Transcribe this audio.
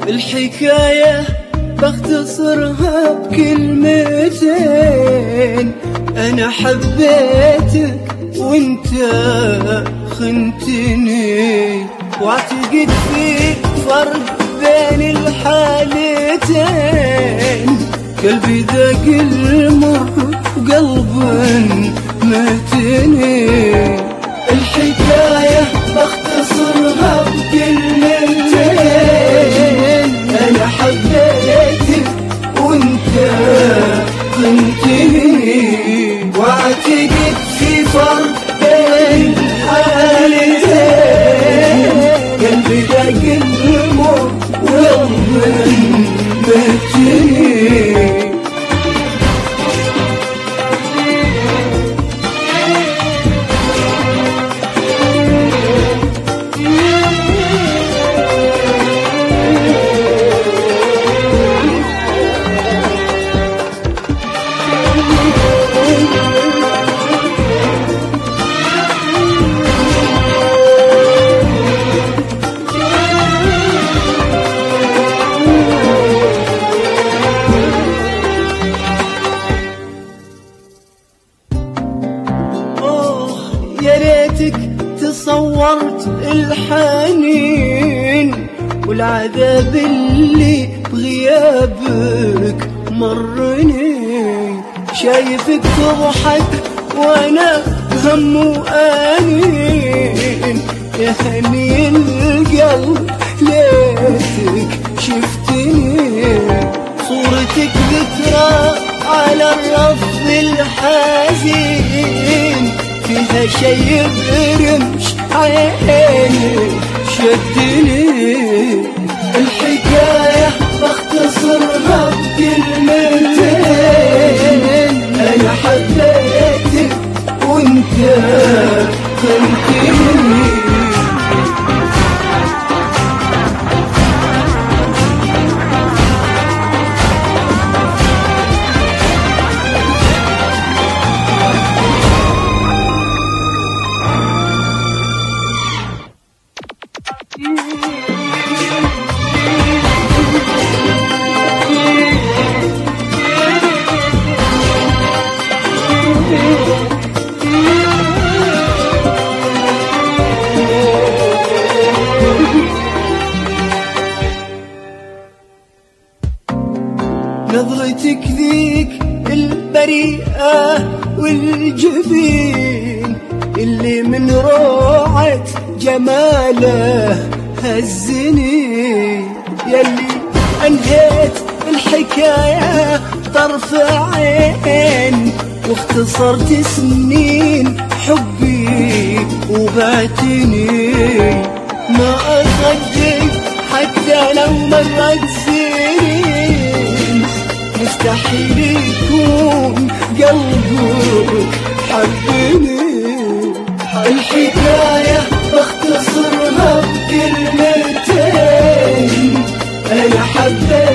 الحكاية بختصرها بكلمتين، أنا حبيتك وانت خنتني، واعتقد في فرق بين الحالتين، قلبي ذاق المر وقلب متني. الحكاية بختصرها بكلمتين، أنا حبيتك وانت خنتني، واعتقد في فرق بين الحالتين، قلبي ذاق المر وقلب متني. يا ريتك تصورت الحنين والعذاب اللي بغيابك مرني، شايفك تضحك وانا هم وانين، يا هني القلب ليتك شفتني، صورتك ذكرى على الرف الحزين، فيها شي برمش عيني شدني. الحكاية بختصرها بكلمتين، أنا حبيتك وانت خنتني. نظرتك ذيك البريئة والجبين اللي من روعة جماله هزني، يلي أنهيت الحكاية طرف عين، واختصرت سنين حبي وبعتني، ما أصدق حتى لو مرت سنين، مستحيل يكون قلبك حبني. الحكاية بختصرها بكلمتين، أنا حبيتك